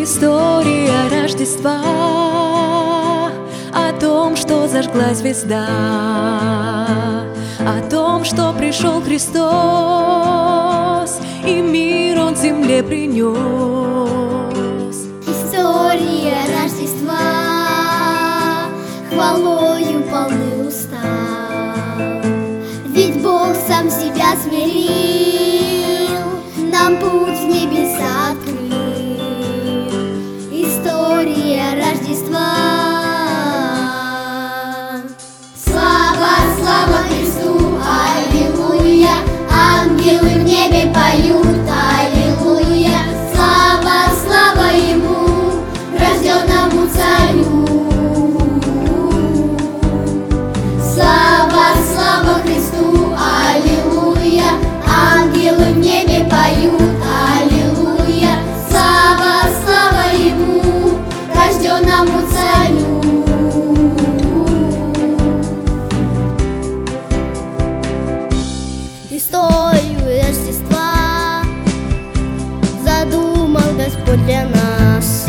История Рождества о том, что зажгла звезда, о том, что пришел Христос и мир Он земле принес. История Рождества, хвалою полны уста, ведь Бог сам себя смирил, нам путь в небеса открыл. История Рождества. Слава, слава Христу, аллилуйя, ангелы в небе поют, аллилуйя. Слава, слава Ему, рожденному царю. Слава, слава Христу, аллилуйя, ангелы в небе поют, аллилуйя. Слава, слава Ему, рожденному царю. Историю Рождества задумал Господь для нас.